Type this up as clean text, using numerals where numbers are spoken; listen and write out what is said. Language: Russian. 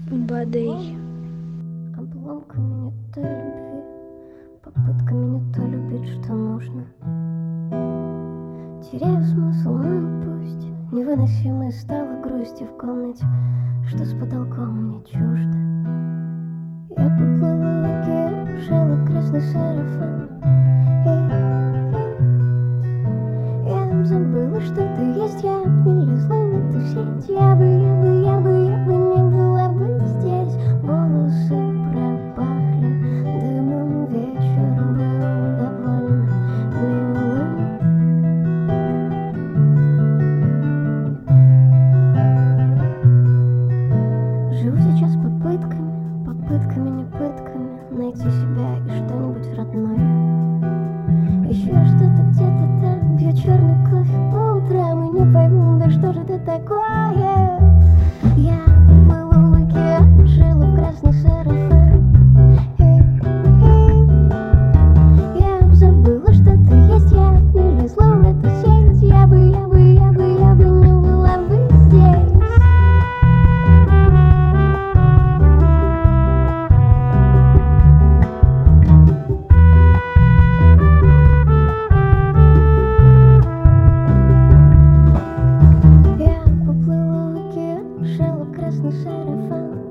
Бадей. Обломками не той любви, попытками не то любить, что нужно. Теряю смысл, ну и пусть. Невыносимой стала грусти в комнате, что с потолком мне чуждо. Я поплыла в океан, шила красный сарафан. Я забыла, что ты есть, я не лезла в эту сеть. Я бы не была бы здесь. Волосы пропахли дымом, вечер был довольно милым. Живу сейчас попытками, не пытками, найти себя и что-нибудь родное. Еще что-то где-то там, пью черный кофе по утрам и не пойму, да что же это такое. Я плыла в океан, жила в красный сарафан. Я забыла, что ты есть, я не лезла в эту сеть. Я бы не была бы здесь. Я поплыла в океан, шила красный сарафан.